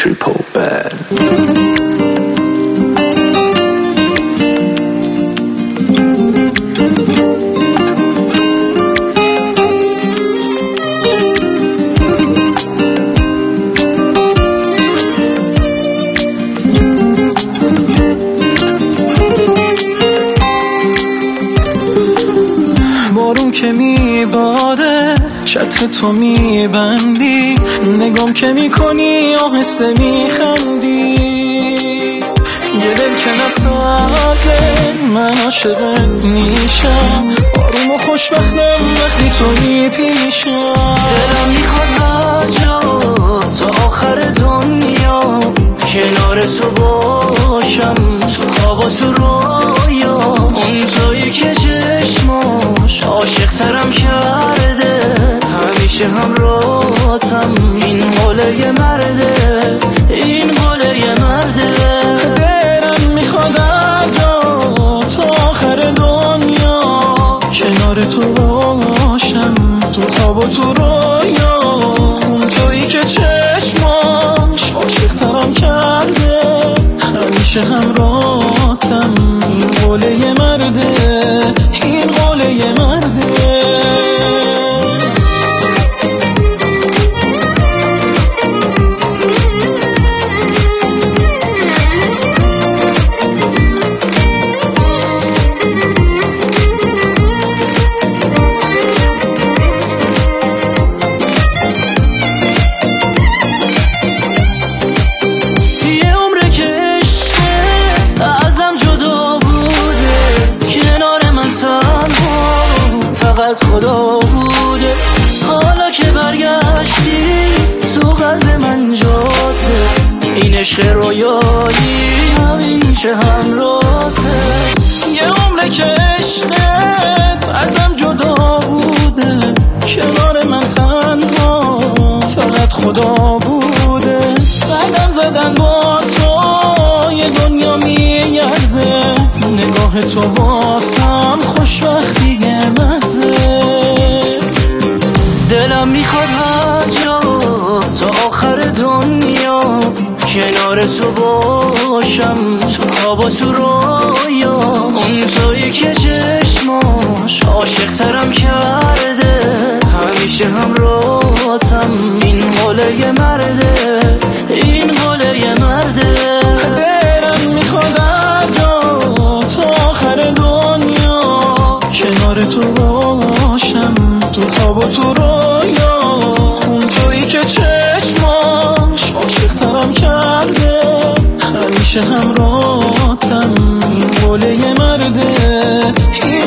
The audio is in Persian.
triple bad. بارون که میباره چتر تو میبندی، نگام که میکنی آهسته میخندی. یه دل که نساده من عاشقت میشم، آروم و خوشبختم وقتی تویی پیشم. دلم میخواد هر جا تا آخر دنیا کنار تو باشم، تو خواب و تو رویا. اون تویی که چشماش عاشق ترم کرده، همیشه همراهتم. این قوله مرده، این قوله مرده. دلم میخواد هر جا تا آخر دنیا کنار تو باشم، تو خواب و تو رویا. اون تویی که چشماش عاشق ترم کرده، همیشه همراهتم. این قوله مرده، این قوله مرده. خدا بوده حالا که برگشتی تو قلب من جاته. این عشق رویایی همیشه همراهته. یه عمره که عشقت ازم جدا بوده، کنار من تنها فقط خدا بوده. قدم زدن با تو یه دنیا میارزه، نگاه تو واسم خوشبختیه مزه. دلم میخواد هر جا تا آخر دنیا کنار تو باشم، تو خواب و تو رویا. اون تویی که چشماش عاشق ترم کرده، همیشه همراهتم. این قوله مرده، این قوله مرده. دلم میخواد هر جا تا آخر دنیا کنار تو باشم، تو خواب و تو رویا. اون تویی که چشماش عاشق ترم کرده، همیشه همراهتم. این قوله مرده، این